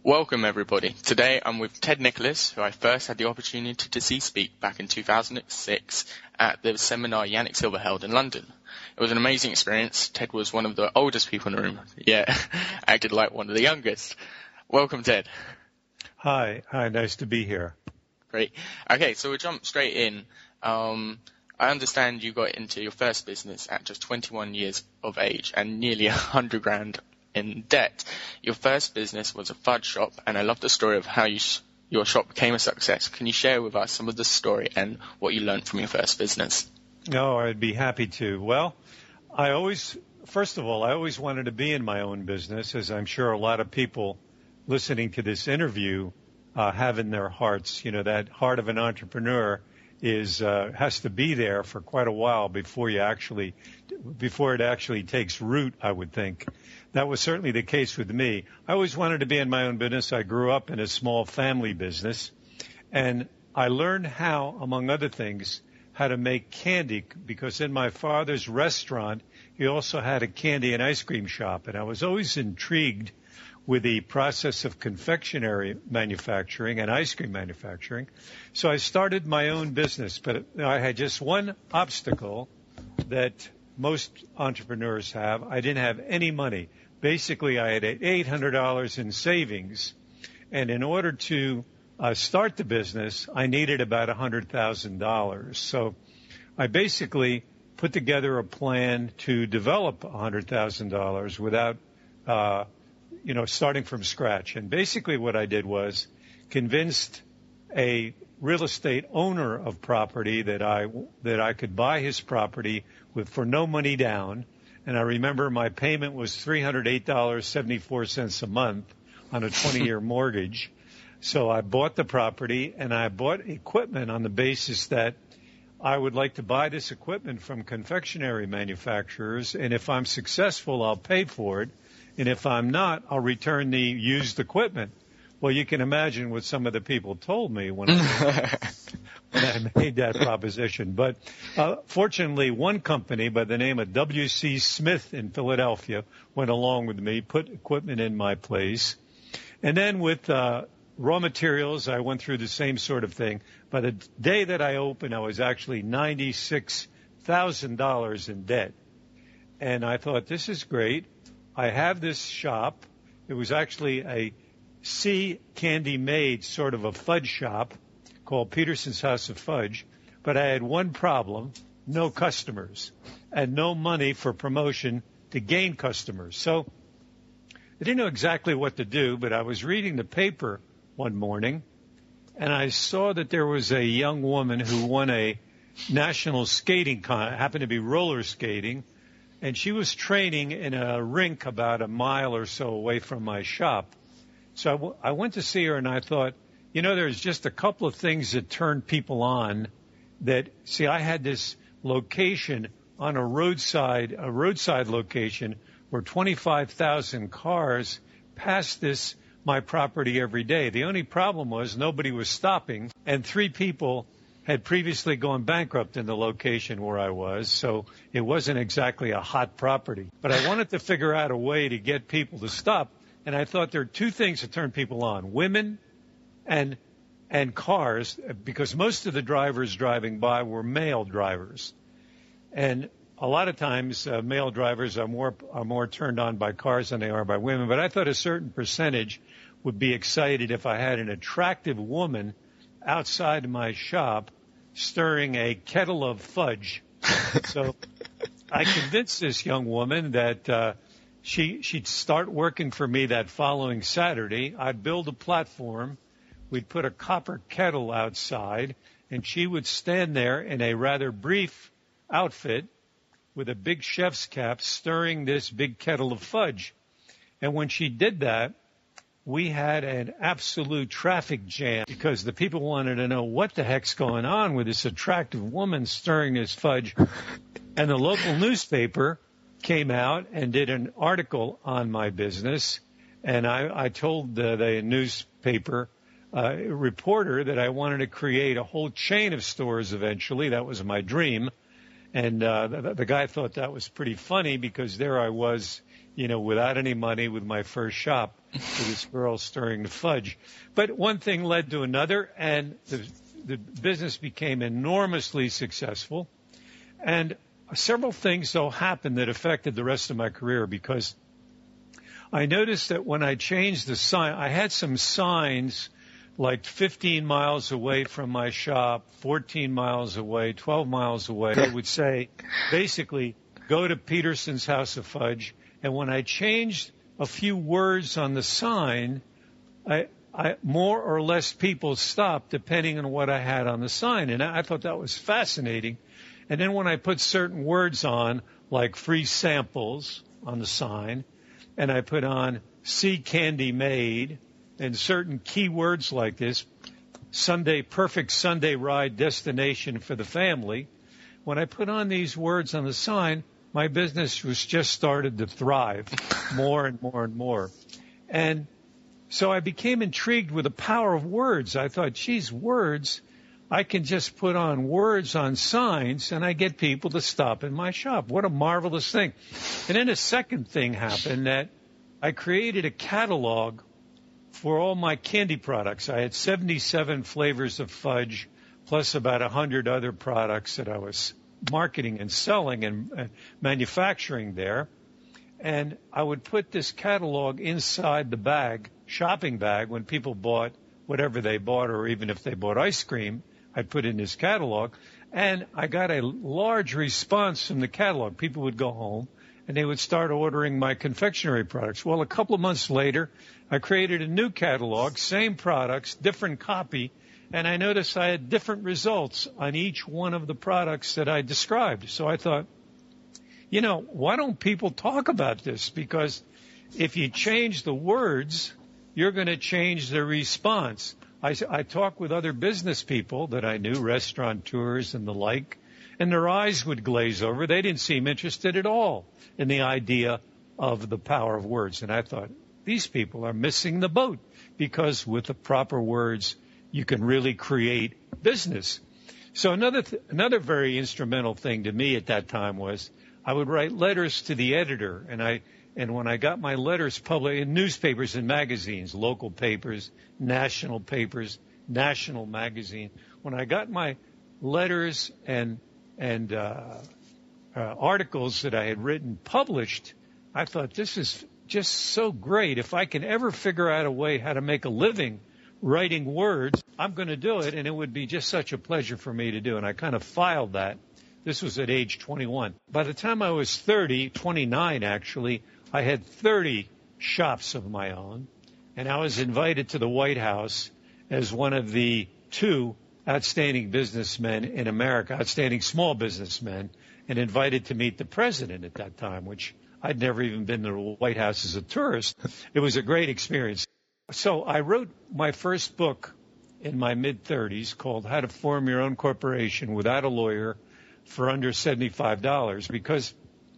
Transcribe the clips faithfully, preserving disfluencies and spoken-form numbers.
Welcome everybody. Today I'm with Ted Nicholas, who I first had the opportunity to see speak back in two thousand six at the seminar Yannick Silver held in London. It was an amazing experience. Ted was one of the oldest people in the room, yet acted like one of the youngest. Welcome, Ted. Hi. Hi, nice to be here. Great. Okay, so we'll jump straight in. Um, I understand you got into your first business at just twenty-one years of age and nearly a hundred grand in debt. Your first business was a fudge shop, and I love the story of how you sh- your shop became a success. Can you share with us some of the story and what you learned from your first business? No, I'd be happy to. Well, I always, first of all, I always wanted to be in my own business, as I'm sure a lot of people listening to this interview uh, have in their hearts. You know, that heart of an entrepreneur is uh, has to be there for quite a while before you actually, before it actually takes root, I would think. That was certainly the case with me. I always wanted to be in my own business. I grew up in a small family business, and I learned how, among other things, how to make candy, because in my father's restaurant, he also had a candy and ice cream shop, and I was always intrigued with the process of confectionery manufacturing and ice cream manufacturing. So I started my own business, but I had just one obstacle that most entrepreneurs have. I didn't have any money. Basically, I had eight hundred dollars in savings, and in order to uh, start the business, I needed about one hundred thousand dollars. So I basically put together a plan to develop one hundred thousand dollars without, uh, you know, starting from scratch. And basically what I did was convinced a real estate owner of property that I that I could buy his property with for no money down. And I remember my payment was three hundred eight dollars and seventy-four cents a month on a twenty-year mortgage. So I bought the property, and I bought equipment on the basis that I would like to buy this equipment from confectionery manufacturers, and if I'm successful, I'll pay for it. And if I'm not, I'll return the used equipment. Well, you can imagine what some of the people told me when I, when I made that proposition. But uh, fortunately, one company by the name of W C Smith in Philadelphia went along with me, put equipment in my place. And then with uh, raw materials, I went through the same sort of thing. By the day that I opened, I was actually ninety-six thousand dollars in debt. And I thought, this is great. I have this shop. It was actually a C Candy Made, sort of a fudge shop called Peterson's House of Fudge. But I had one problem, no customers, and no money for promotion to gain customers. So I didn't know exactly what to do, but I was reading the paper one morning, and I saw that there was a young woman who won a national skating con, happened to be roller skating, and she was training in a rink about a mile or so away from my shop. So I, w- I went to see her, and I thought, you know, there's just a couple of things that turn people on. That, see, I had this location on a roadside, a roadside location where twenty-five thousand cars passed this, my property every day. The only problem was nobody was stopping, and three people had previously gone bankrupt in the location where I was, so it wasn't exactly a hot property. But I wanted to figure out a way to get people to stop, and I thought there are two things that turn people on, women and and cars, because most of the drivers driving by were male drivers. And a lot of times uh, male drivers are more are more turned on by cars than they are by women, but I thought a certain percentage would be excited if I had an attractive woman outside my shop stirring a kettle of fudge. So I convinced this young woman that uh, she, she'd start working for me that following Saturday. I'd build a platform. We'd put a copper kettle outside, and she would stand there in a rather brief outfit with a big chef's cap stirring this big kettle of fudge. And when she did that, we had an absolute traffic jam because the people wanted to know what the heck's going on with this attractive woman stirring this fudge. And the local newspaper came out and did an article on my business. And I, I told the, the newspaper uh, reporter that I wanted to create a whole chain of stores eventually. That was my dream. And uh, the, the guy thought that was pretty funny because there I was, you know, without any money with my first shop. for this girl stirring the fudge. But one thing led to another, and the, the business became enormously successful. And several things, though, happened that affected the rest of my career, because I noticed that when I changed the sign, I had some signs like fifteen miles away from my shop, fourteen miles away, twelve miles away. They would say, basically, go to Peterson's House of Fudge. And when I changed a few words on the sign, I, I, more or less people stopped depending on what I had on the sign. And I, I thought that was fascinating. And then when I put certain words on, like free samples on the sign, and I put on see candy made, and certain key words like this, Sunday, perfect Sunday ride destination for the family, when I put on these words on the sign, my business was just started to thrive more and more and more. And so I became intrigued with the power of words. I thought, geez, words, I can just put on words on signs and I get people to stop in my shop. What a marvelous thing. And then a second thing happened, that I created a catalog for all my candy products. I had seventy-seven flavors of fudge, plus about one hundred other products that I was marketing and selling and uh, manufacturing there. And I would put this catalog inside the bag, shopping bag, when people bought whatever they bought, or even if they bought ice cream, I'd put in this catalog. And I got a large response from the catalog. People would go home and they would start ordering my confectionery products. Well, a couple of months later, I created a new catalog, same products, different copy, and I noticed I had different results on each one of the products that I described. So I thought, you know, why don't people talk about this? Because if you change the words, you're going to change the response. I, I talked with other business people that I knew, restaurateurs and the like, and their eyes would glaze over. They didn't seem interested at all in the idea of the power of words. And I thought, these people are missing the boat, because with the proper words, you can really create business. So another th- another very instrumental thing to me at that time was I would write letters to the editor, and I and when I got my letters published in newspapers and magazines, local papers, national papers, national magazine, when I got my letters and and uh, uh, articles that I had written published, I thought, this is just so great. If I can ever figure out a way how to make a living writing words, I'm going to do it, and it would be just such a pleasure for me to do. And I kind of filed that. This was at age twenty-one. By the time I was thirty, twenty-nine actually, I had thirty shops of my own, and I was invited to the White House as one of the two outstanding businessmen in America, outstanding small businessmen, and invited to meet the president at that time, which I'd never even been to the White House as a tourist. It was a great experience. So I wrote my first book in my mid-thirties called How to Form Your Own Corporation Without a Lawyer for Under seventy-five dollars, because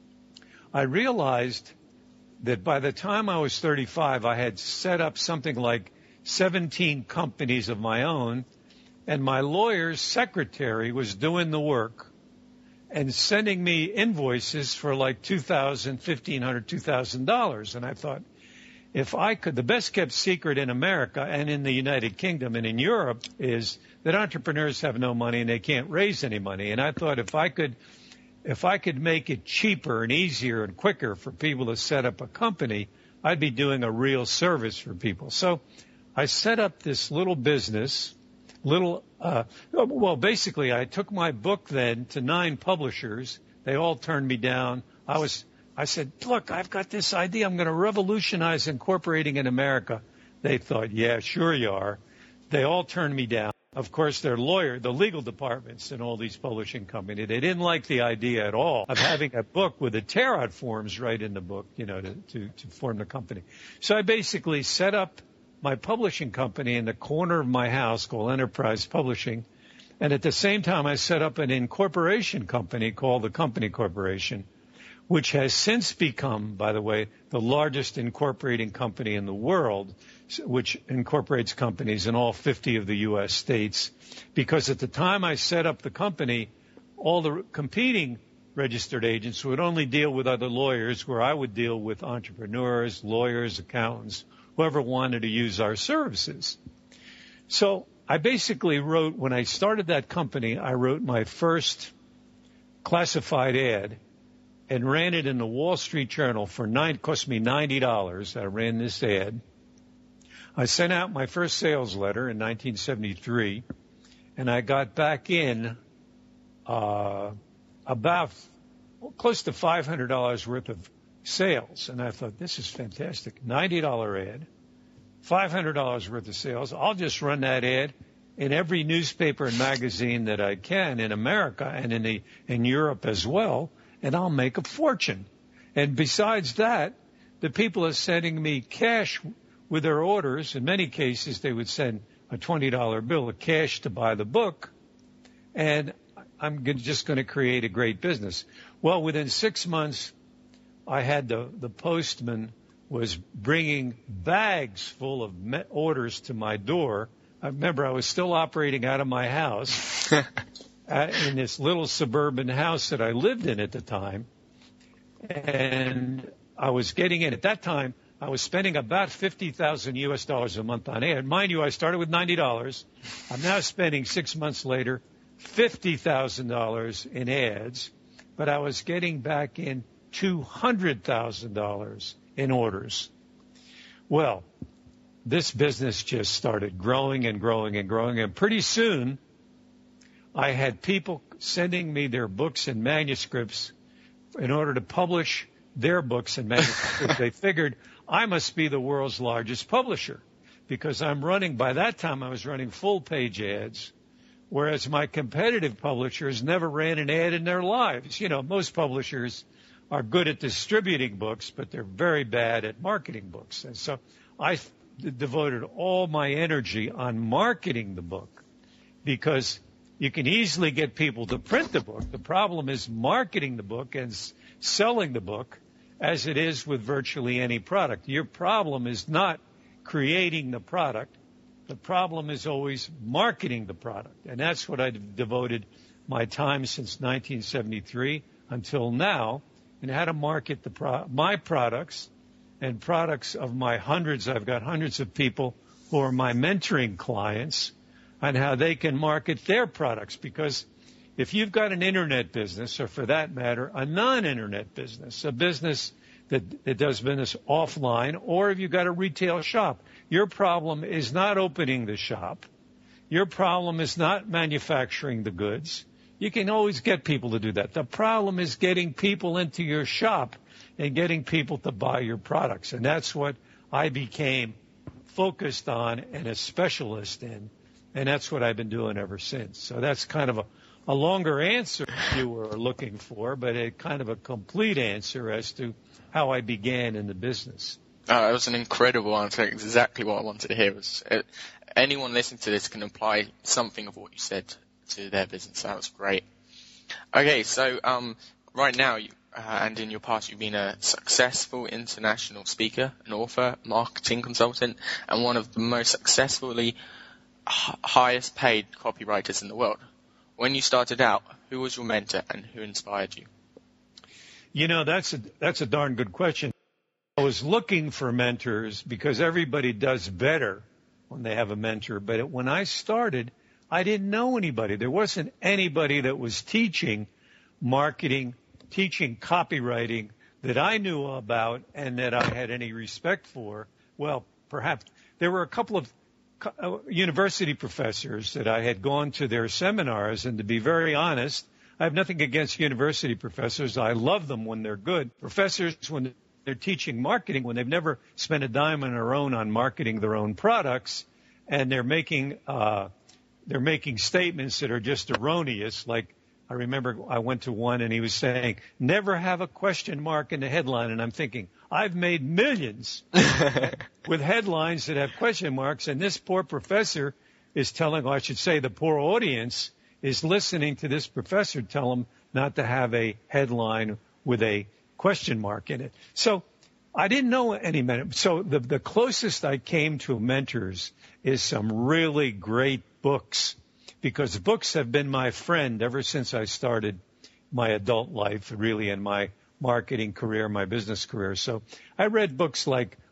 I realized that by the time I was thirty-five, I had set up something like seventeen companies of my own, and my lawyer's secretary was doing the work and sending me invoices for like two thousand dollars, fifteen hundred dollars, two thousand dollars. And I thought, if I could, the best kept secret in America and in the United Kingdom and in Europe is that entrepreneurs have no money and they can't raise any money. And I thought if I could, if I could make it cheaper and easier and quicker for people to set up a company, I'd be doing a real service for people. So I set up this little business, little, uh, well, basically I took my book then to nine publishers. They all turned me down. I was, I said, look, I've got this idea. I'm going to revolutionize incorporating in America. They thought, yeah, sure you are. They all turned me down. Of course, their lawyer, the legal departments in all these publishing companies, they didn't like the idea at all of having a book with the tear-out forms right in the book, you know, to, to, to form the company. So I basically set up my publishing company in the corner of my house called Enterprise Publishing. And at the same time, I set up an incorporation company called the Company Corporation, which has since become, by the way, the largest incorporating company in the world, which incorporates companies in all fifty of the U S states. Because at the time I set up the company, all the competing registered agents would only deal with other lawyers, where I would deal with entrepreneurs, lawyers, accountants, whoever wanted to use our services. So I basically wrote, when I started that company, I wrote my first classified ad and ran it in the Wall Street Journal for nine, cost me ninety dollars. I ran this ad. I sent out my first sales letter in nineteen seventy-three, and I got back in uh, about close to five hundred dollars worth of sales. And I thought, this is fantastic. ninety dollars ad, five hundred dollars worth of sales. I'll just run that ad in every newspaper and magazine that I can in America and in the in Europe as well, and I'll make a fortune. And besides that, the people are sending me cash with their orders. In many cases, they would send a twenty dollar bill of cash to buy the book, and I'm just going to create a great business. Well, within six months, I had the, the postman was bringing bags full of me- orders to my door. I remember I was still operating out of my house in this little suburban house that I lived in at the time. And I was getting in. At that time, I was spending about fifty thousand U S dollars a month on ad. Mind you, I started with ninety dollars. I'm now spending six months later fifty thousand dollars in ads, but I was getting back in two hundred thousand dollars in orders. Well, this business just started growing and growing and growing, and pretty soon I had people sending me their books and manuscripts in order to publish their books and manuscripts. They figured I must be the world's largest publisher because I'm running, by that time I was running full-page ads, whereas my competitive publishers never ran an ad in their lives. You know, most publishers are good at distributing books, but they're very bad at marketing books. And so I devoted all my energy on marketing the book because you can easily get people to print the book. The problem is marketing the book and s- selling the book, as it is with virtually any product. Your problem is not creating the product. The problem is always marketing the product. And that's what I've devoted my time since nineteen seventy-three until now, and how to market the pro- my products and products of my hundreds. I've got hundreds of people who are my mentoring clients on how they can market their products. Because if you've got an internet business, or for that matter, a non-internet business, a business that, that does business offline, or if you've got a retail shop, your problem is not opening the shop. Your problem is not manufacturing the goods. You can always get people to do that. The problem is getting people into your shop and getting people to buy your products. And that's what I became focused on and a specialist in. And that's what I've been doing ever since. So that's kind of a, a longer answer you were looking for, but a kind of a complete answer as to how I began in the business. Uh, it was an incredible answer. Exactly what I wanted to hear. It was, uh, anyone listening to this can apply something of what you said to their business. That was great. Okay, so um, right now, you, uh, and in your past, you've been a successful international speaker, an author, marketing consultant, and one of the most successfully h- highest paid copywriters in the world. When you started out, who was your mentor and who inspired you? You know, that's a, that's a darn good question. I was looking for mentors because everybody does better when they have a mentor. But when I started, I didn't know anybody. There wasn't anybody that was teaching marketing, teaching copywriting that I knew about and that I had any respect for. Well, perhaps there were a couple of uh, university professors that I had gone to their seminars, and to be very honest, I have nothing against university professors. I love them when they're good. Professors, when they're teaching marketing, when they've never spent a dime on their own on marketing their own products, and they're making uh, they're making statements that are just erroneous. Like I remember I went to one and he was saying, "Never have a question mark in the headline," and I'm thinking, I've made millions with headlines that have question marks, and this poor professor is telling, or I should say, the poor audience is listening to this professor tell them not to have a headline with a question mark in it. So I didn't know any mentors. So the, the closest I came to mentors is some really great books, because books have been my friend ever since I started my adult life, really, in my marketing career, my business career. So I read books like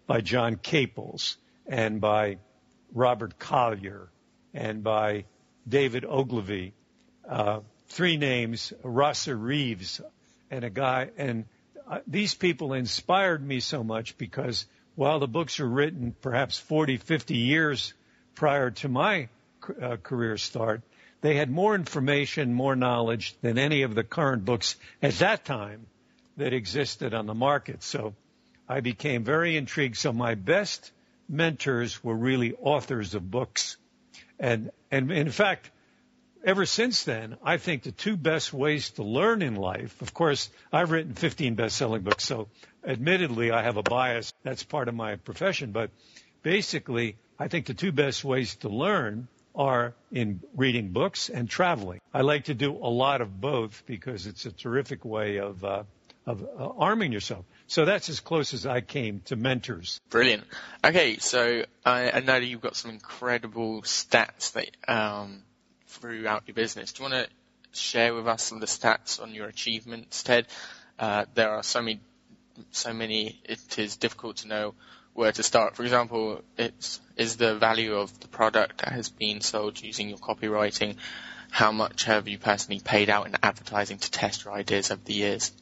by John Caples and by Robert Collier and by David Ogilvy. Uh, three names, Rosser Reeves, and a guy. And uh, these people inspired me so much because while the books were written perhaps forty, fifty years prior to my uh, career start, they had more information, more knowledge than any of the current books at that time that existed on the market. So I became very intrigued. So my best mentors were really authors of books. And, and in fact, ever since then, I think the two best ways to learn in life, of course, I've written fifteen best-selling books, so admittedly I have a bias. That's part of my profession. But basically, I think the two best ways to learn are in reading books and traveling. I like to do a lot of both because it's a terrific way of uh, of uh, arming yourself. So that's as close as I came to mentors. Brilliant. Okay, so I, I know that you've got some incredible stats that um, throughout your business. Do you want to share with us some of the stats on your achievements, Ted? Uh, there are so many, so many. It is difficult to know where to start. For example, it's is the value of the product that has been sold using your copywriting. How much have you personally paid out in advertising to test your ideas over the years?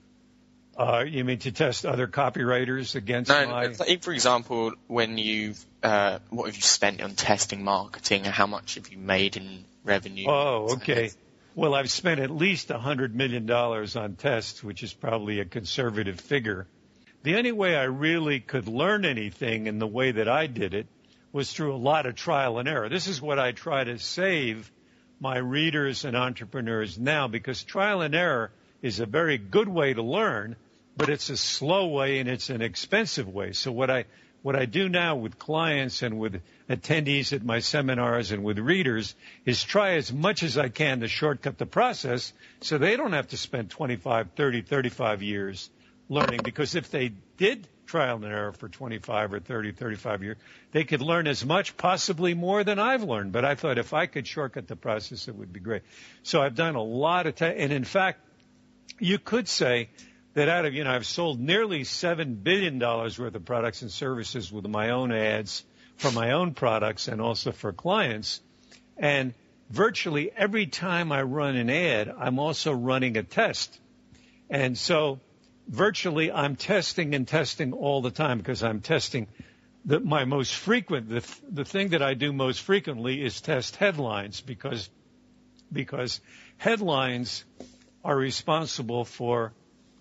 Uh, you mean to test other copywriters against no, my... No, like, for example, when you've, uh, what have you spent on testing marketing and how much have you made in revenue? Oh, okay. Well, I've spent at least one hundred million dollars on tests, which is probably a conservative figure. The only way I really could learn anything in the way that I did it was through a lot of trial and error. This is what I try to save my readers and entrepreneurs now, because trial and error is a very good way to learn, but it's a slow way and it's an expensive way. So what I what I do now with clients and with attendees at my seminars and with readers is try as much as I can to shortcut the process so they don't have to spend twenty-five, thirty, thirty-five years learning, because if they did trial and error for twenty-five or thirty, thirty-five years, they could learn as much, possibly more than I've learned. But I thought if I could shortcut the process, it would be great. So I've done a lot of, te- and in fact, you could say that out of, you know, I've sold nearly seven billion dollars worth of products and services with my own ads for my own products and also for clients. And virtually every time I run an ad, I'm also running a test. And so virtually I'm testing and testing all the time, because I'm testing the, my most frequent, the, the thing that I do most frequently is test headlines, because, because headlines are responsible for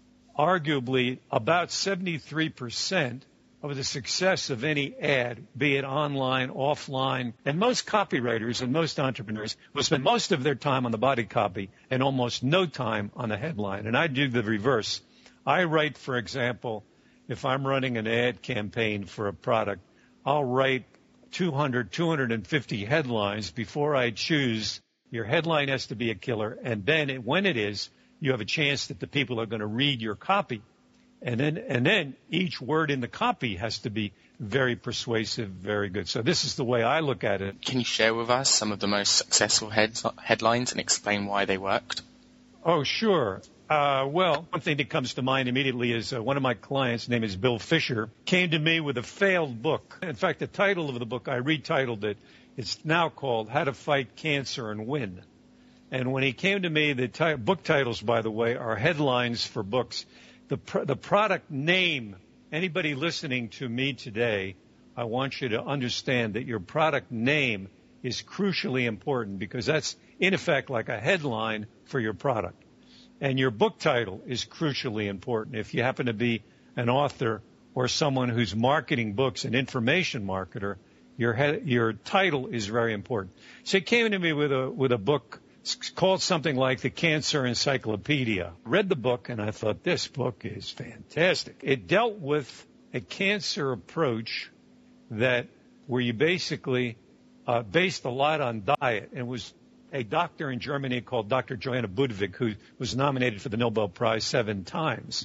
arguably about seventy-three percent of the success of any ad, be it online, offline. And most copywriters and most entrepreneurs will spend most of their time on the body copy and almost no time on the headline. And I do the reverse. I write, for example, if I'm running an ad campaign for a product, I'll write two hundred, two hundred fifty headlines before I choose. Your headline has to be a killer, and then it, when it is, you have a chance that the people are going to read your copy. And then, and then each word in the copy has to be very persuasive, very good. So this is the way I look at it. Can you share with us some of the most successful heads, headlines and explain why they worked? Oh, sure. Uh, well, one thing that comes to mind immediately is uh, one of my clients, name is Bill Fisher, came to me with a failed book. In fact, the title of the book, I retitled it. It's now called How to Fight Cancer and Win. And when he came to me, the t- book titles, by the way, are headlines for books. The, pr- the product name, anybody listening to me today, I want you to understand that your product name is crucially important, because that's, in effect, like a headline for your product. And your book title is crucially important. If you happen to be an author or someone who's marketing books, an information marketer, your he- your title is very important. So he came to me with a with a book called something like The Cancer Encyclopedia. Read the book, and I thought, this book is fantastic. It dealt with a cancer approach that where you basically uh, based a lot on diet. And was a doctor in Germany called Doctor Joanna Budwig, who was nominated for the Nobel Prize seven times.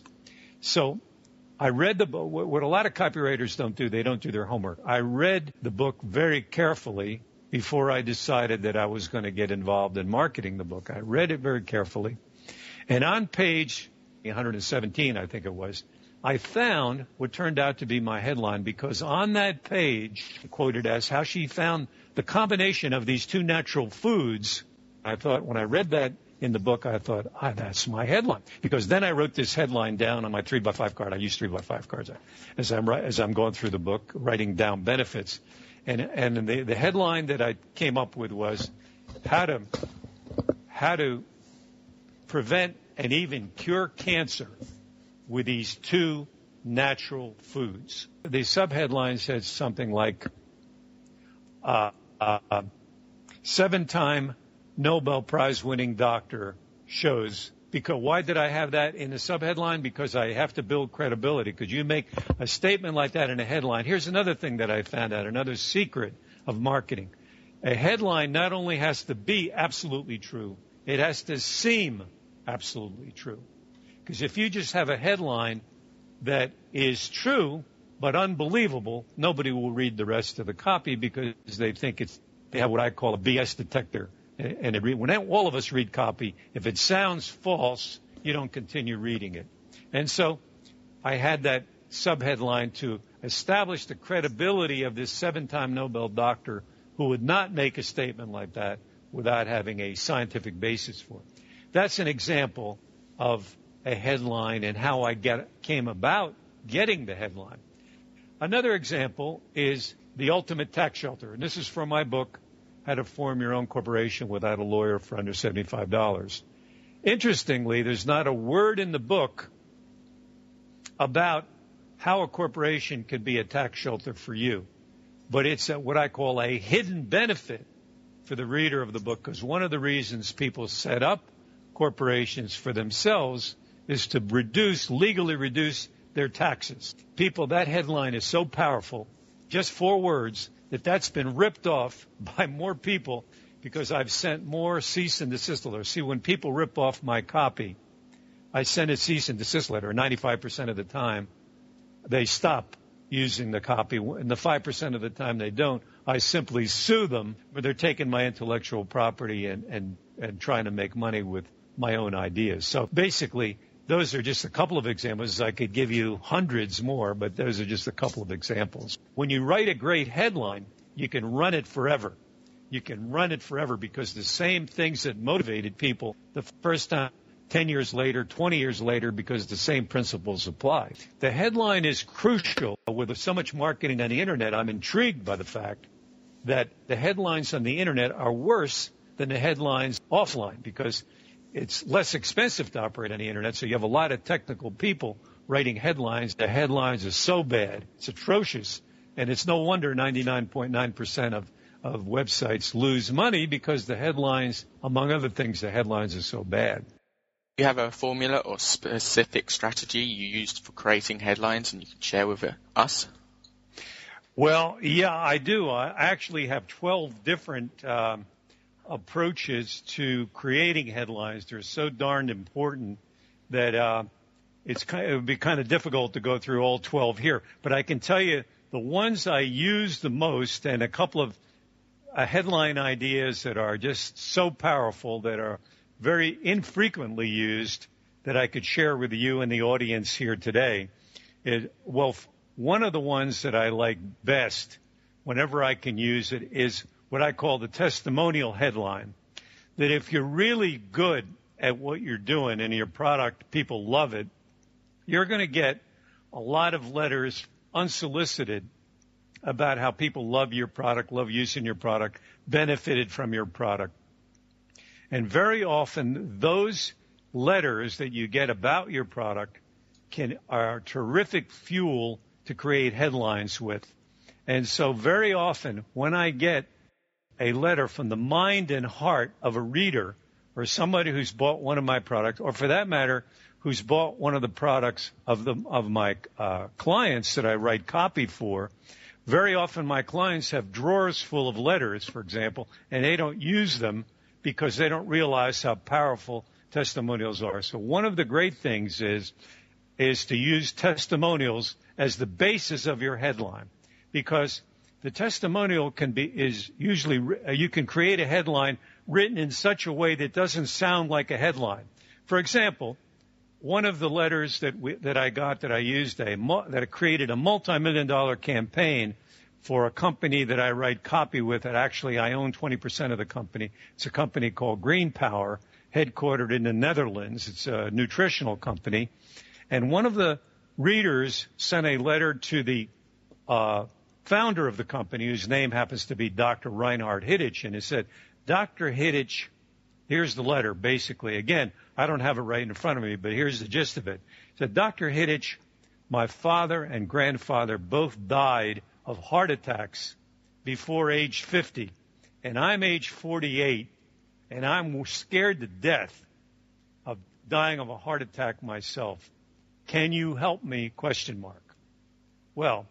So I read the book. What a lot of copywriters don't do, they don't do their homework. I read the book very carefully before I decided that I was going to get involved in marketing the book. I read it very carefully. And on page one hundred seventeen, I think it was, I found what turned out to be my headline, because on that page, quoted as how she found the combination of these two natural foods. I thought, when I read that in the book, I thought, ah, that's my headline. Because then I wrote this headline down on my three by five card. I use three by five cards as I'm, as I'm going through the book, writing down benefits. And, and the, the headline that I came up with was how to, how to prevent and even cure cancer with these two natural foods. The subheadline said something like, uh, uh, seven-time Nobel Prize-winning doctor shows. Because why did I have that in the subheadline? Because I have to build credibility. Because you make a statement like that in a headline. Here's another thing that I found out, another secret of marketing. A headline not only has to be absolutely true, it has to seem absolutely true. Because if you just have a headline that is true but unbelievable, nobody will read the rest of the copy because they think it's, they have what I call a B S detector. And it re- when all of us read copy, if it sounds false, you don't continue reading it. And so I had that subheadline to establish the credibility of this seven-time Nobel doctor who would not make a statement like that without having a scientific basis for it. That's an example of a headline and how I get, came about getting the headline. Another example is the ultimate tax shelter. And this is from my book, How to Form Your Own Corporation Without a Lawyer for Under seventy-five dollars. Interestingly, there's not a word in the book about how a corporation could be a tax shelter for you. But it's a, what I call a hidden benefit for the reader of the book, because one of the reasons people set up corporations for themselves is to reduce, legally reduce their taxes. People, that headline is so powerful, just four words, that that's been ripped off by more people because I've sent more cease and desist letters. See, when people rip off my copy, I send a cease and desist letter. ninety-five percent of the time, they stop using the copy. And the five percent of the time they don't, I simply sue them, but they're taking my intellectual property and, and, and trying to make money with my own ideas. So basically, those are just a couple of examples. I could give you hundreds more, but those are just a couple of examples. When you write a great headline, you can run it forever. You can run it forever because the same things that motivated people the first time, ten years later, twenty years later, because the same principles apply. The headline is crucial. With so much marketing on the Internet, I'm intrigued by the fact that the headlines on the Internet are worse than the headlines offline because it's less expensive to operate on the Internet, so you have a lot of technical people writing headlines. The headlines are so bad, it's atrocious, and it's no wonder ninety-nine point nine percent of, of websites lose money because the headlines, among other things, the headlines are so bad. Do you have a formula or specific strategy you used for creating headlines and you can share with us? Well, yeah, I do. I actually have twelve different um, approaches to creating headlines. They're so darned important that uh, it's kind of, it would be kind of difficult to go through all twelve here. But I can tell you the ones I use the most, and a couple of uh, headline ideas that are just so powerful that are very infrequently used that I could share with you and the audience here today. It, well, one of the ones that I like best whenever I can use it is what I call the testimonial headline, that if you're really good at what you're doing and your product, people love it, you're going to get a lot of letters unsolicited about how people love your product, love using your product, benefited from your product. And very often those letters that you get about your product can are terrific fuel to create headlines with. And so very often when I get a letter from the mind and heart of a reader or somebody who's bought one of my products, or for that matter, who's bought one of the products of the of my uh, clients that I write copy for, very often my clients have drawers full of letters, for example, and they don't use them because they don't realize how powerful testimonials are. So one of the great things is is to use testimonials as the basis of your headline, because the testimonial can be, is usually, uh, you can create a headline written in such a way that doesn't sound like a headline. For example, one of the letters that we, that I got that I used a that created a multi-million dollar campaign for a company that I write copy with. That actually I own twenty percent of the company. It's a company called Green Power, headquartered in the Netherlands. It's a nutritional company, and one of the readers sent a letter to the uh, founder of the company, whose name happens to be Doctor Reinhard Hiddich, and it said, Doctor Hiddich, here's the letter, basically. Again, I don't have it right in front of me, but here's the gist of it. It said, Doctor Hiddich, my father and grandfather both died of heart attacks before age fifty, and I'm age forty-eight, and I'm scared to death of dying of a heart attack myself. Can you help me? Question mark. Well,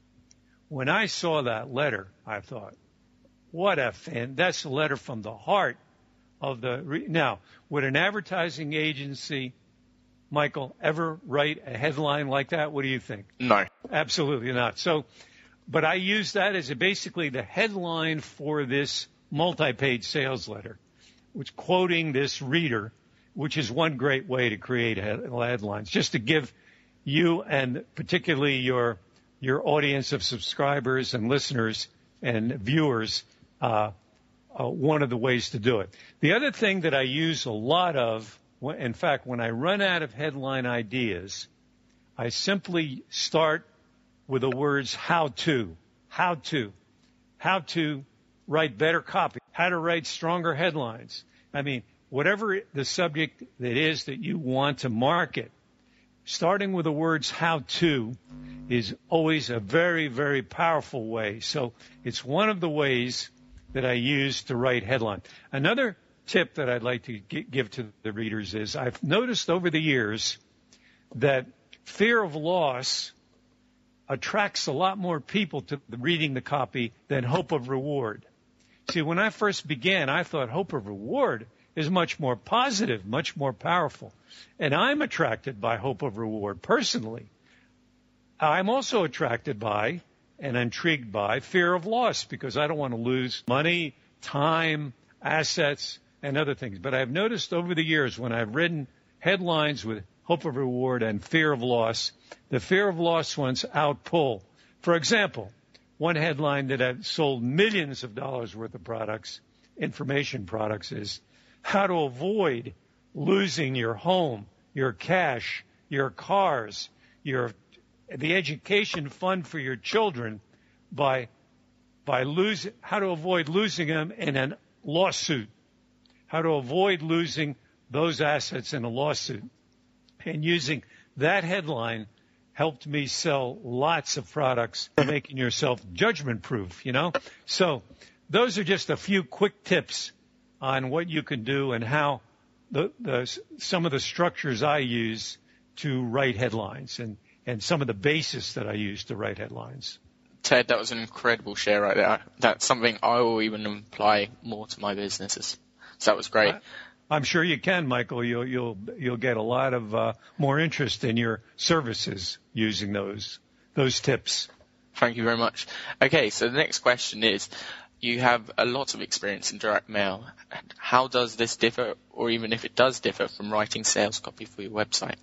when I saw that letter, I thought, what a fan. That's a letter from the heart of the. Re- now, would an advertising agency, Michael, ever write a headline like that? What do you think? No. Absolutely not. So, but I use that as a, basically the headline for this multi-page sales letter, which quoting this reader, which is one great way to create headlines, just to give you and particularly your your audience of subscribers and listeners and viewers uh, uh, one of the ways to do it. The other thing that I use a lot of, in fact, when I run out of headline ideas, I simply start with the words how to, how to, how to write better copy, how to write stronger headlines. I mean, whatever the subject that is that you want to market, starting with the words how to is always a very, very powerful way. So it's one of the ways that I use to write headlines. Another tip that I'd like to give to the readers is I've noticed over the years that fear of loss attracts a lot more people to reading the copy than hope of reward. See, when I first began, I thought hope of reward is much more positive, much more powerful. And I'm attracted by hope of reward personally. I'm also attracted by and intrigued by fear of loss because I don't want to lose money, time, assets, and other things. But I've noticed over the years when I've written headlines with hope of reward and fear of loss, the fear of loss ones outpull. For example, one headline that I've sold millions of dollars worth of products, information products, is how to avoid losing your home, your cash, your cars, your the education fund for your children by by losing how to avoid losing them in a lawsuit, how to avoid losing those assets in a lawsuit. And using that headline helped me sell lots of products, making yourself judgment proof, you know? So those are just a few quick tips on what you can do and how the, the some of the structures I use to write headlines and, and some of the basis that I use to write headlines. Ted, that was an incredible share right there. That's something I will even apply more to my businesses. So that was great. I, I'm sure you can, Michael. You'll you'll you'll get a lot of uh, more interest in your services using those those tips. Thank you very much. Okay, so the next question is, you have a lot of experience in direct mail. How does this differ, or even if it does differ, from writing sales copy for your website?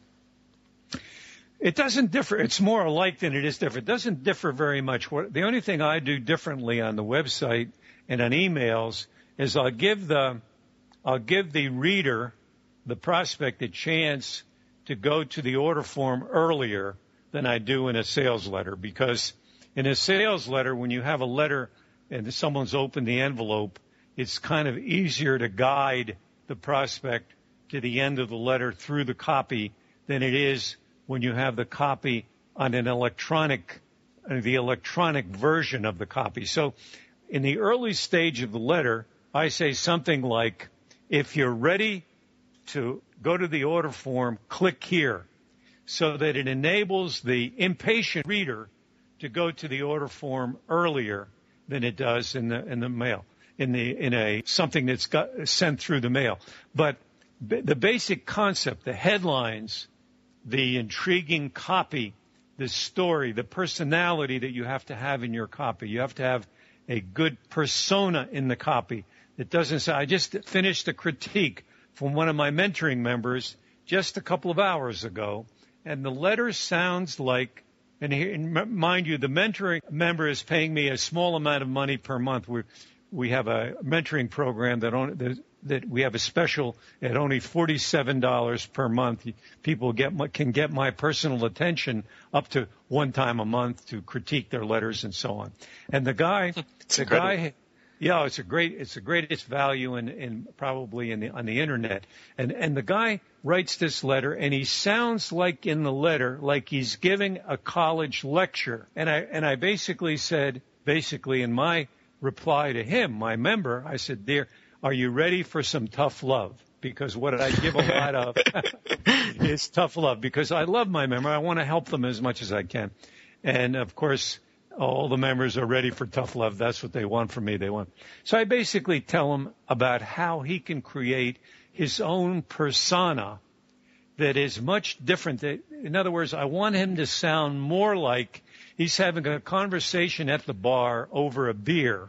It doesn't differ. It's more alike than it is different. It doesn't differ very much. What, the only thing I do differently on the website and on emails is I'll give the I'll give the reader, the prospect, a chance to go to the order form earlier than I do in a sales letter, because in a sales letter, when you have a letter and someone's opened the envelope, it's kind of easier to guide the prospect to the end of the letter through the copy than it is when you have the copy on an electronic, uh, the electronic version of the copy. So in the early stage of the letter, I say something like, if you're ready to go to the order form, click here, so that it enables the impatient reader to go to the order form earlier than it does in the in the mail, in the in a something that's got sent through the mail. But b- the basic concept, the headlines, the intriguing copy, the story, the personality that you have to have in your copy. You have to have a good persona in the copy. It doesn't say, I just finished a critique from one of my mentoring members just a couple of hours ago, and the letter sounds like, and, here, and mind you, the mentoring member is paying me a small amount of money per month. We we have a mentoring program that only, that, that we have a special at only forty-seven dollars per month. People get can get my personal attention up to one time a month to critique their letters and so on. And the guy, the guy. Yeah, it's a great, it's the greatest value in, in probably in the, on the internet. And, and the guy writes this letter, and he sounds like in the letter, like he's giving a college lecture. And I, and I basically said, basically in my reply to him, my member, I said, dear, are you ready for some tough love? Because what I give a lot of is tough love, because I love my member. I want to help them as much as I can. And of course, all the members are ready for tough love. That's what they want from me. They want. So I basically tell him about how he can create his own persona that is much different. In other words, I want him to sound more like he's having a conversation at the bar over a beer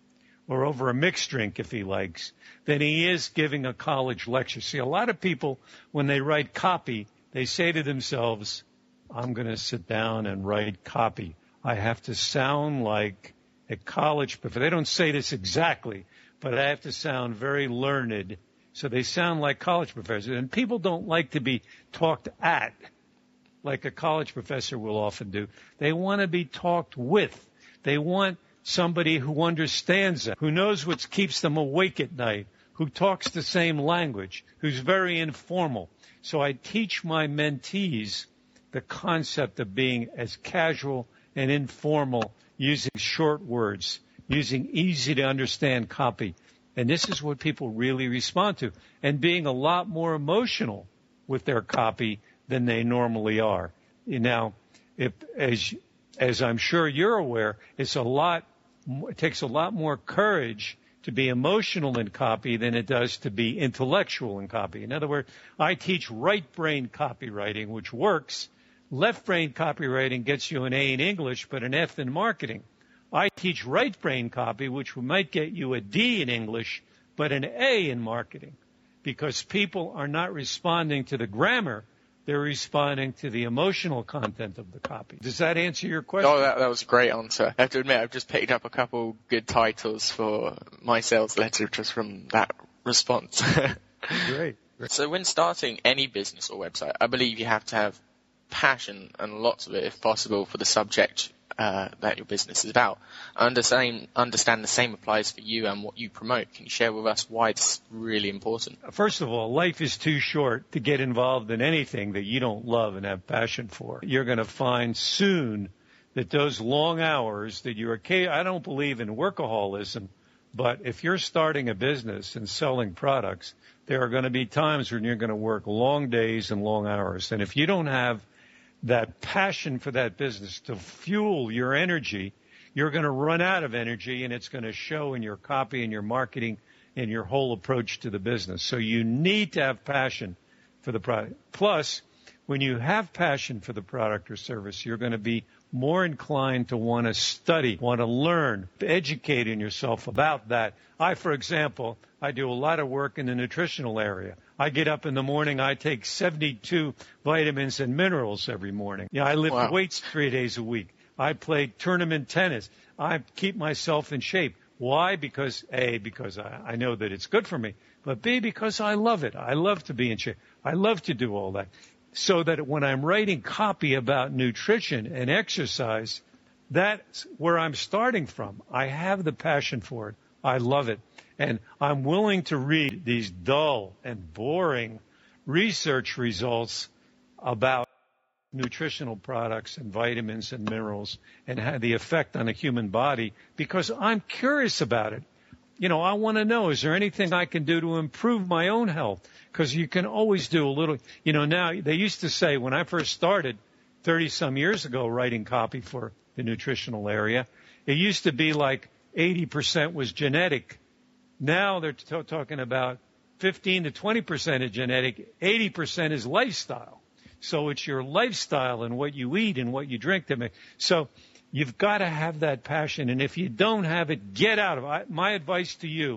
or over a mixed drink, if he likes, than he is giving a college lecture. See, a lot of people, when they write copy, they say to themselves, I'm going to sit down and write copy. I have to sound like a college professor. They don't say this exactly, but I have to sound very learned. So they sound like college professors. And people don't like to be talked at like a college professor will often do. They want to be talked with. They want somebody who understands them, who knows what keeps them awake at night, who talks the same language, who's very informal. So I teach my mentees the concept of being as casual and informal, using short words, using easy to understand copy. And this is what people really respond to, and being a lot more emotional with their copy than they normally are. Now, if, as, as I'm sure you're aware, it's a lot, it takes a lot more courage to be emotional in copy than it does to be intellectual in copy. In other words, I teach right brain copywriting, which works. Left brain copywriting gets you an A in English, but an F in marketing. I teach right brain copy, which might get you a D in English, but an A in marketing, because people are not responding to the grammar. They're responding to the emotional content of the copy. Does that answer your question? Oh, that, that was a great answer. I have to admit, I've just picked up a couple good titles for my sales letter just from that response. Great. So when starting any business or website, I believe you have to have passion, and lots of it, if possible, for the subject uh, that your business is about. I understand, understand the same applies for you and what you promote. Can you share with us why it's really important? First of all, life is too short to get involved in anything that you don't love and have passion for. You're going to find soon that those long hours that you're, I don't believe in workaholism, but if you're starting a business and selling products, there are going to be times when you're going to work long days and long hours. And if you don't have that passion for that business to fuel your energy, you're going to run out of energy, and it's going to show in your copy and your marketing and your whole approach to the business. So you need to have passion for the product. Plus, when you have passion for the product or service, you're going to be more inclined to want to study, want to learn, educating yourself about that. I, for example, I do a lot of work in the nutritional area. I get up in the morning, I take seventy-two vitamins and minerals every morning. Yeah, I lift Wow. weights three days a week. I play tournament tennis. I keep myself in shape. Why? Because A, because I, I know that it's good for me, but B, because I love it. I love to be in shape. I love to do all that. So that when I'm writing copy about nutrition and exercise, that's where I'm starting from. I have the passion for it. I love it. And I'm willing to read these dull and boring research results about nutritional products and vitamins and minerals and how the effect on the human body, because I'm curious about it. You know, I want to know, is there anything I can do to improve my own health? Because you can always do a little. You know, now they used to say when I first started thirty some years ago writing copy for the nutritional area, it used to be like eighty percent was genetic. Now they're t- talking about fifteen to twenty percent is genetic, eighty percent is lifestyle. So it's your lifestyle and what you eat and what you drink that make. So you've got to have that passion. And if you don't have it, get out of it. My advice to you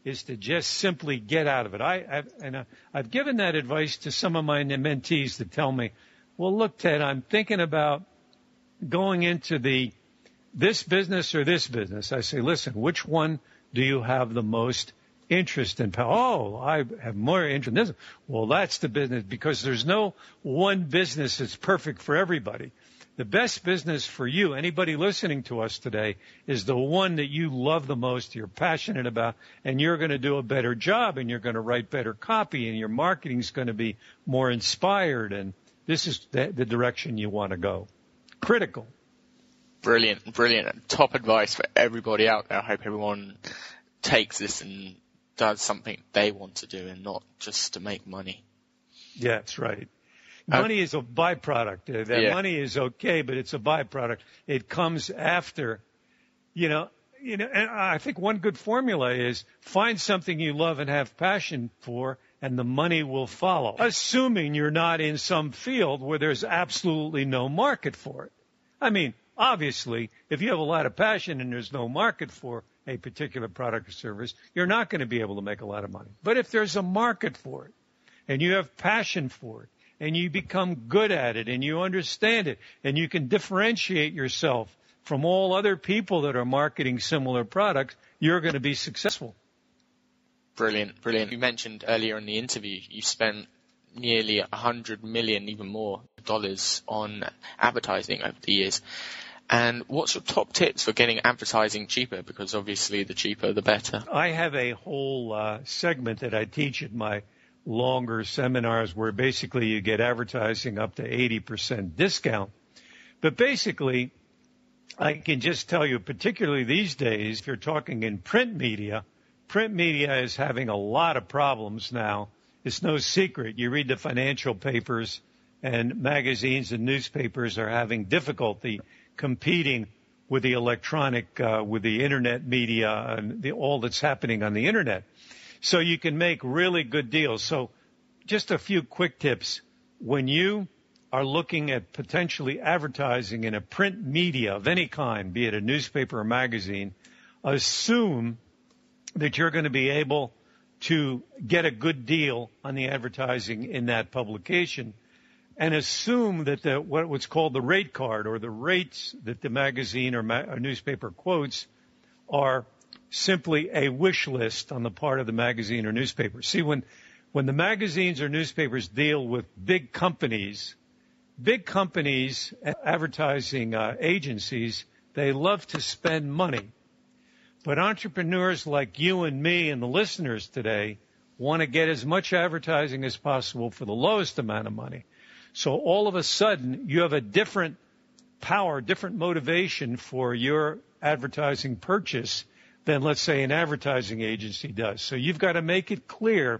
is to just simply get out of it. I, I've, and I, I've given that advice to some of my mentees that tell me, well, look, Ted, I'm thinking about going into the this business or this business. I say, listen, which one do you have the most interest in? Oh, I have more interest in this. Well, that's the business, because there's no one business that's perfect for everybody. The best business for you, anybody listening to us today, is the one that you love the most, you're passionate about, and you're going to do a better job, and you're going to write better copy, and your marketing is going to be more inspired, and this is the, the direction you want to go. Critical. Brilliant, brilliant. Top advice for everybody out there. I hope everyone takes this and does something they want to do and not just to make money. Yeah, that's right. Money is a byproduct. Uh, that yeah. money is okay, but it's a byproduct. It comes after, you know, you know, and I think one good formula is find something you love and have passion for, and the money will follow, assuming you're not in some field where there's absolutely no market for it. I mean, obviously, if you have a lot of passion and there's no market for a particular product or service, you're not going to be able to make a lot of money. But if there's a market for it, and you have passion for it, and you become good at it, and you understand it, and you can differentiate yourself from all other people that are marketing similar products, you're going to be successful. Brilliant, brilliant. You mentioned earlier in the interview you spent nearly a hundred million, even more, dollars on advertising over the years. And what's your top tips for getting advertising cheaper? Because obviously the cheaper, the better. I have a whole uh, segment that I teach at my longer seminars where basically you get advertising up to eighty percent discount. But basically, I can just tell you, particularly these days, if you're talking in print media, print media is having a lot of problems now. It's no secret. You read the financial papers, and magazines and newspapers are having difficulty competing with the electronic, uh, with the internet media and the, all that's happening on the internet. So you can make really good deals. So just a few quick tips. When you are looking at potentially advertising in a print media of any kind, be it a newspaper or magazine, assume that you're going to be able to get a good deal on the advertising in that publication, and assume that the, what, what's called the rate card, or the rates that the magazine or, ma- or newspaper quotes, are simply a wish list on the part of the magazine or newspaper. See, when, when the magazines or newspapers deal with big companies, big companies, advertising uh, agencies, they love to spend money. But entrepreneurs like you and me and the listeners today want to get as much advertising as possible for the lowest amount of money. So all of a sudden, you have a different power, different motivation for your advertising purchase than, let's say, an advertising agency does. So you've got to make it clear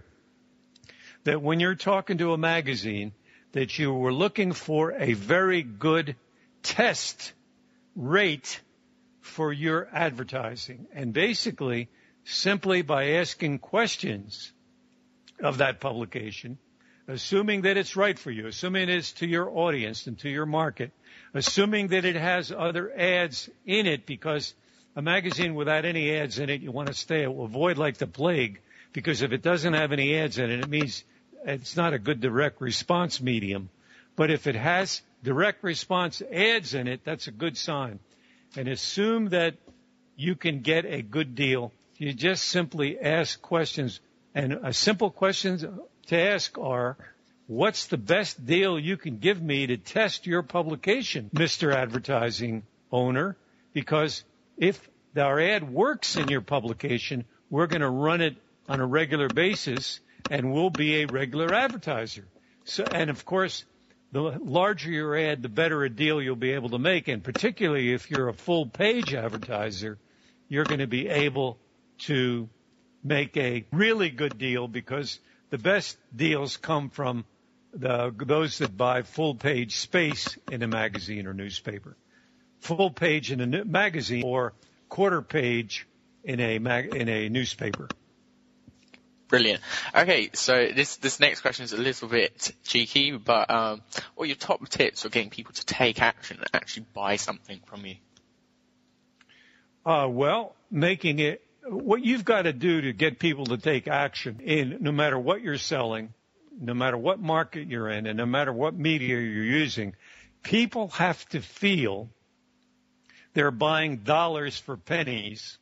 that when you're talking to a magazine, that you were looking for a very good test rate for your advertising. And basically, simply by asking questions of that publication, assuming that it's right for you, assuming it's to your audience and to your market, assuming that it has other ads in it, because a magazine without any ads in it, you want to stay, avoid like the plague, because if it doesn't have any ads in it, it means it's not a good direct response medium. But if it has direct response ads in it, that's a good sign. And assume that you can get a good deal. You just simply ask questions. And a simple questions to ask are, what's the best deal you can give me to test your publication, Mister Advertising Owner? Because if our ad works in your publication, we're going to run it on a regular basis, and we'll be a regular advertiser. So, and of course, the larger your ad, the better a deal you'll be able to make. And particularly if you're a full-page advertiser, you're going to be able to make a really good deal, because the best deals come from the, those that buy full-page space in a magazine or newspaper. Full page in a magazine or quarter page in a mag- in a newspaper. Brilliant. Okay, so this this next question is a little bit cheeky, but um, what are your top tips for getting people to take action and actually buy something from you? Uh, well, making it what you've got to do to get people to take action in no matter what you're selling, no matter what market you're in, and no matter what media you're using, people have to feel they're buying dollars for pennies.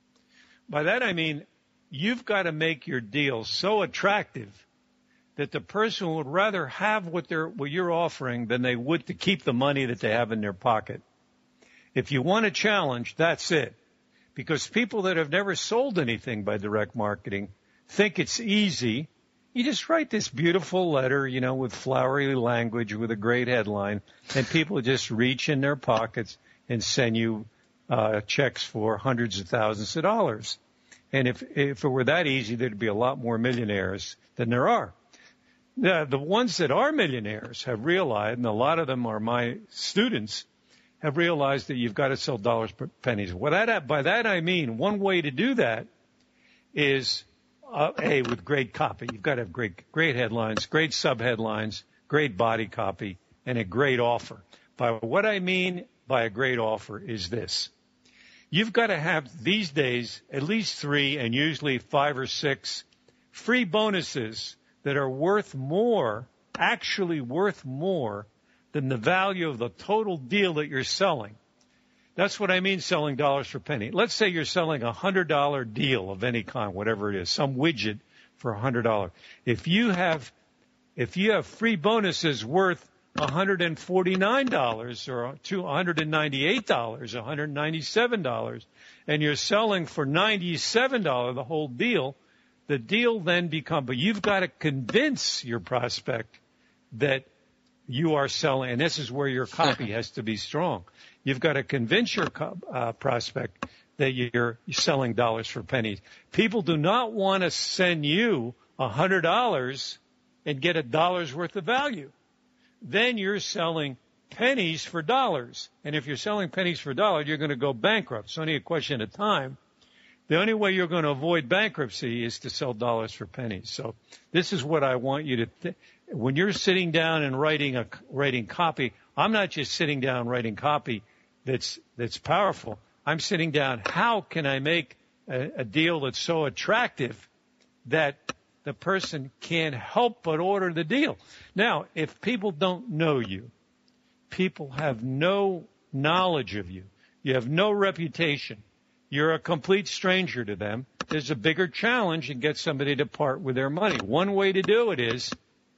By that I mean you've got to make your deal so attractive that the person would rather have what they're what you're offering than they would to keep the money that they have in their pocket. If you want a challenge, that's it. Because people that have never sold anything by direct marketing think it's easy. You just write this beautiful letter, you know, with flowery language, with a great headline, and people just reach in their pockets and send you uh, checks for hundreds of thousands of dollars. And if if it were that easy, there'd be a lot more millionaires than there are. The, the ones that are millionaires have realized, and a lot of them are my students, have realized that you've got to sell dollars per pennies. What that, by that I mean, one way to do that is, uh, A, with great copy. You've got to have great, great headlines, great subheadlines, great body copy, and a great offer. By what I mean by a great offer is this. You've got to have these days at least three and usually five or six free bonuses that are worth more, actually worth more than the value of the total deal that you're selling. That's what I mean selling dollars for penny. Let's say you're selling a one hundred dollar deal of any kind, whatever it is, some widget for one hundred dollars. If you have, if you have free bonuses worth one hundred forty-nine dollars or one hundred ninety-eight dollars, one hundred ninety-seven dollars, and you're selling for ninety-seven dollars the whole deal, the deal then becomes, but you've got to convince your prospect that you are selling, and this is where your copy has to be strong. You've got to convince your uh, prospect that you're selling dollars for pennies. People do not want to send you one hundred dollars and get a dollar's worth of value. Then you're selling pennies for dollars. And if you're selling pennies for dollars, you're going to go bankrupt. It's only a question of time. The only way you're going to avoid bankruptcy is to sell dollars for pennies. So this is what I want you to th- when you're sitting down and writing a writing copy, I'm not just sitting down writing copy that's that's powerful. I'm sitting down, how can I make a, a deal that's so attractive that the person can't help but order the deal? Now, if people don't know you, people have no knowledge of you, you have no reputation, you're a complete stranger to them, there's a bigger challenge and get somebody to part with their money. One way to do it is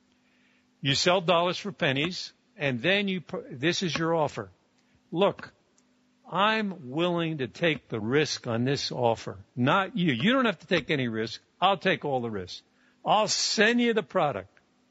you sell dollars for pennies, and then you, this is your offer. Look, I'm willing to take the risk on this offer, not you. You don't have to take any risk. I'll take all the risk. I'll send you the product,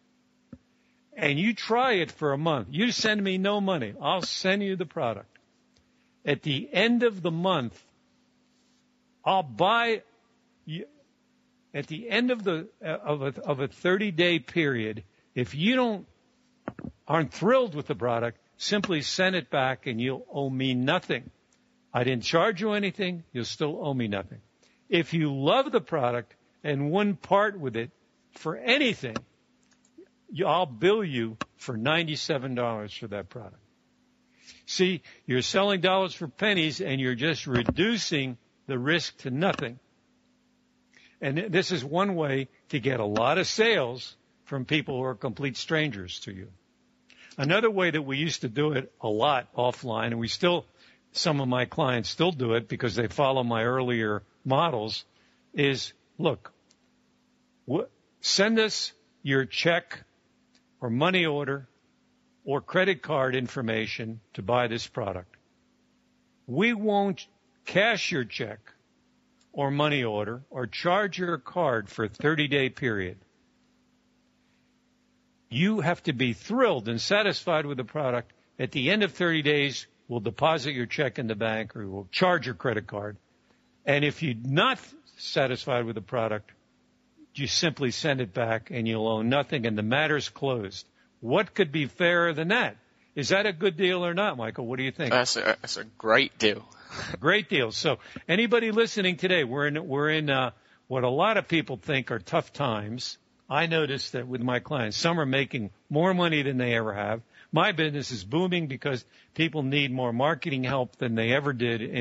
and you try it for a month. You send me no money. I'll send you the product. At the end of the month, I'll buy you. At the end of the of a of a thirty-day period, if you don't aren't thrilled with the product, simply send it back and you'll owe me nothing. I didn't charge you anything. You'll still owe me nothing. If you love the product and wouldn't part with it for anything, I'll bill you for ninety-seven dollars for that product. See, you're selling dollars for pennies and you're just reducing the risk to nothing. And this is one way to get a lot of sales from people who are complete strangers to you. Another way that we used to do it a lot offline, and we still, some of my clients still do it because they follow my earlier models, is, look, wh- send us your check or money order or credit card information to buy this product. We won't cash your check or money order or charge your card for a thirty-day period. You have to be thrilled and satisfied with the product. At the end of thirty days, we'll deposit your check in the bank or we'll charge your credit card. And if you're not satisfied with the product, you simply send it back and you'll owe nothing and the matter's closed. What could be fairer than that? Is that a good deal or not, Michael? What do you think? That's a, that's a great deal. Great deal. So anybody listening today, we're in, we're in uh, what a lot of people think are tough times. I noticed that with my clients, some are making more money than they ever have. My business is booming because people need more marketing help than they ever did in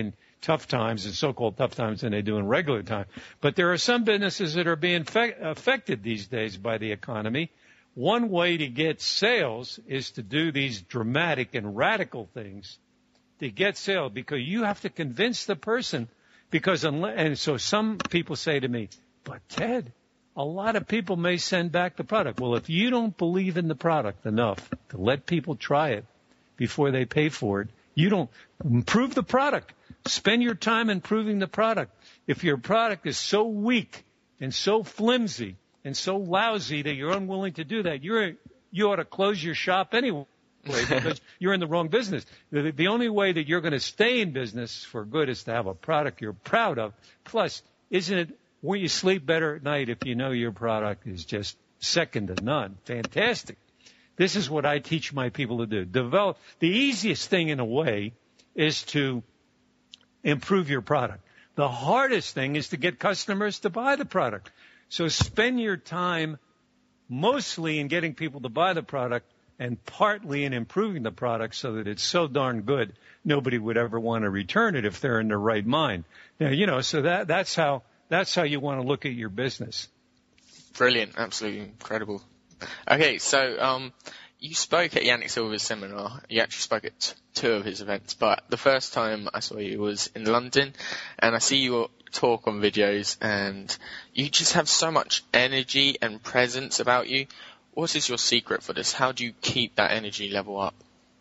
tough times and so-called tough times than they do in regular time. But there are some businesses that are being fe- affected these days by the economy. One way to get sales is to do these dramatic and radical things to get sales, because you have to convince the person. Because unless, and so some people say to me, but Ted, a lot of people may send back the product. Well, if you don't believe in the product enough to let people try it before they pay for it, you don't improve the product. Spend your time improving the product. If your product is so weak and so flimsy and so lousy that you're unwilling to do that, you're, you ought to close your shop anyway because you're in the wrong business. The, the only way that you're going to stay in business for good is to have a product you're proud of. Plus, isn't it, will you sleep better at night if you know your product is just second to none? Fantastic. This is what I teach my people to do. Develop. The easiest thing in a way is to improve your product. The hardest thing is to get customers to buy the product. So spend your time mostly in getting people to buy the product and partly in improving the product so that it's so darn good nobody would ever want to return it if they're in their right mind. Now, you know, so that that's how that's how you want to look at your business. Brilliant. Absolutely incredible. Okay, so um, you spoke at Yannick Silver's seminar. You actually spoke at t- two of his events, but the first time I saw you was in London, and I see you talk on videos, and you just have so much energy and presence about you. What is your secret for this? How do you keep that energy level up?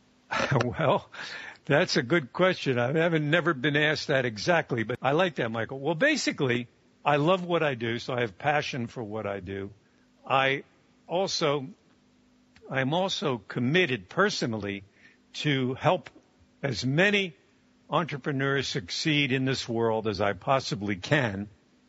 Well, that's a good question. I haven't never been asked that exactly, but I like that, Michael. Well, basically, I love what I do, so I have passion for what I do. I also, I'm also committed personally to help as many entrepreneurs succeed in this world as I possibly can.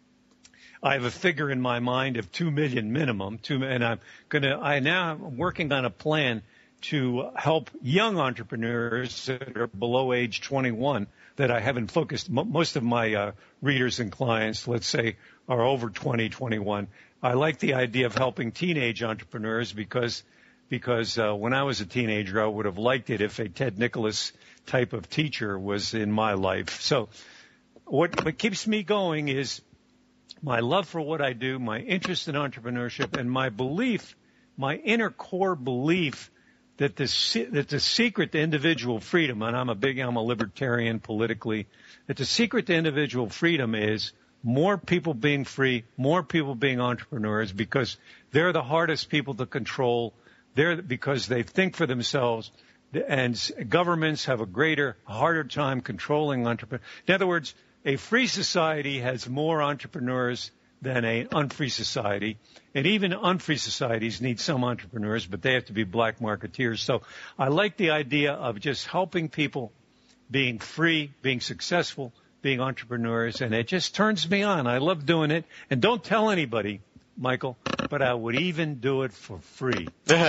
I have a figure in my mind of two million minimum, two, and I'm gonna, I now am working on a plan to help young entrepreneurs that are below age twenty-one that I haven't focused. Most of my uh, readers and clients, let's say, are over twenty, twenty-one. I like the idea of helping teenage entrepreneurs because because uh, when I was a teenager, I would have liked it if a Ted Nicholas type of teacher was in my life. So what, what keeps me going is my love for what I do, my interest in entrepreneurship, and my belief, my inner core belief that the, that the secret to individual freedom, and I'm a big, I'm a libertarian politically, that the secret to individual freedom is more people being free, more people being entrepreneurs, because they're the hardest people to control. They're because they think for themselves, and governments have a greater, harder time controlling entrepreneurs. In other words, a free society has more entrepreneurs than an unfree society, and even unfree societies need some entrepreneurs, but they have to be black marketeers. So I like the idea of just helping people being free, being successful, being entrepreneurs, and it just turns me on. I love doing it. And don't tell anybody, Michael, but I would even do it for free.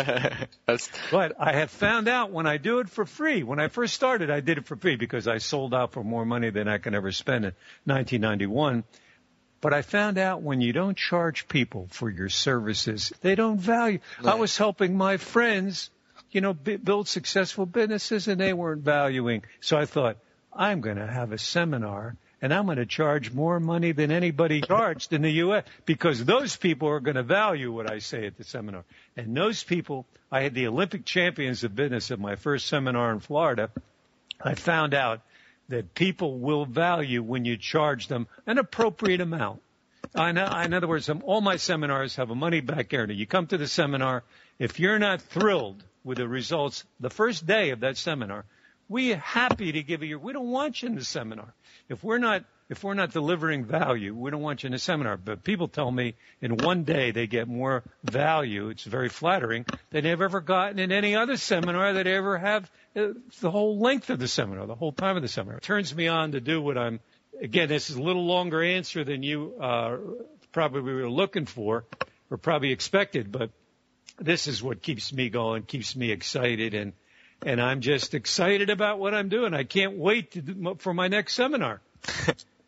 But I have found out when I do it for free, when I first started, I did it for free because I sold out for more money than I can ever spend in nineteen ninety-one. But I found out when you don't charge people for your services, they don't value. Right. I was helping my friends, you know, b- build successful businesses, and they weren't valuing. So I thought, I'm going to have a seminar, and I'm going to charge more money than anybody charged in the U S because those people are going to value what I say at the seminar. And those people, I had the Olympic champions of business at my first seminar in Florida. I found out that people will value when you charge them an appropriate amount. In other words, all my seminars have a money-back guarantee. You come to the seminar, if you're not thrilled with the results the first day of that seminar, we're happy to give you your, we don't want you in the seminar. If we're not, if we're not delivering value, we don't want you in the seminar. But people tell me in one day they get more value, it's very flattering, than they've ever gotten in any other seminar that they ever have uh, the whole length of the seminar, the whole time of the seminar. It turns me on to do what I'm, again, this is a little longer answer than you uh, probably were looking for or probably expected, but this is what keeps me going, keeps me excited, and And I'm just excited about what I'm doing. I can't wait to do, for my next seminar.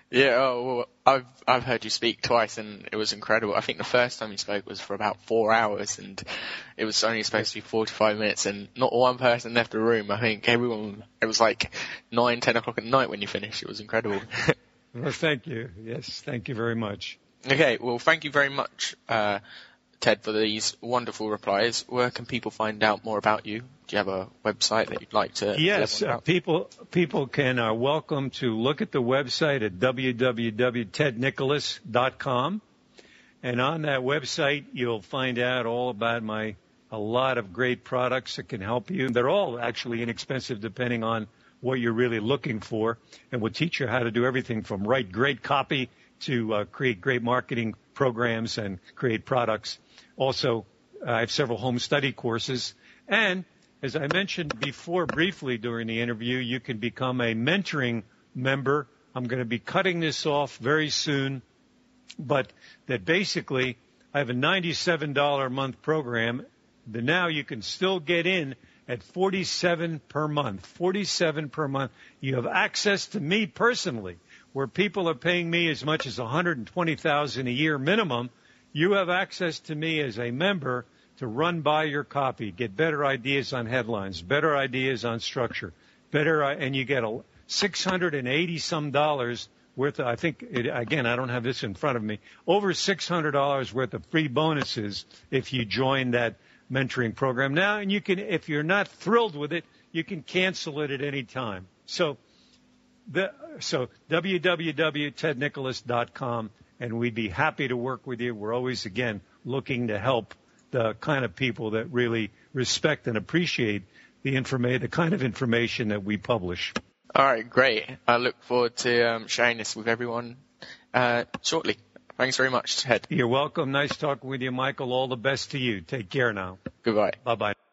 Yeah, oh, well, I've I've heard you speak twice, and it was incredible. I think the first time you spoke was for about four hours, and it was only supposed to be forty-five minutes, and not one person left the room. I think everyone. It was like nine, ten o'clock at night when you finished. It was incredible. Well, thank you. Yes, thank you very much. Okay, well, thank you very much, uh, Ted, for these wonderful replies. Where can people find out more about you? Do you have a website that you'd like to? Yes, uh, people people can are welcome to look at the website at w w w dot ted nicholas dot com, and on that website you'll find out all about my a lot of great products that can help you. They're all actually inexpensive depending on what you're really looking for, and we'll teach you how to do everything from write great copy to uh, create great marketing programs and create products. Also, uh, I have several home study courses, and as I mentioned before briefly during the interview, you can become a mentoring member. I'm going to be cutting this off very soon, but that basically I have a ninety-seven dollars a month program that now you can still get in at forty-seven dollars per month. forty-seven dollars per month. You have access to me personally, where people are paying me as much as one hundred twenty thousand dollars a year minimum. You have access to me as a member to run by your copy, get better ideas on headlines, better ideas on structure, better, and you get a six hundred eighty some dollars worth of, I think, it, again, I don't have this in front of me, over six hundred dollars worth of free bonuses if you join that mentoring program now. And you can, if you're not thrilled with it, you can cancel it at any time. So, the, so w w w dot ted nicholas dot com, and we'd be happy to work with you. We're always, again, looking to help the kind of people that really respect and appreciate the informa- the kind of information that we publish. All right, great. I look forward to um, sharing this with everyone uh, shortly. Thanks very much, Ted. You're welcome. Nice talking with you, Michael. All the best to you. Take care now. Goodbye. Bye-bye.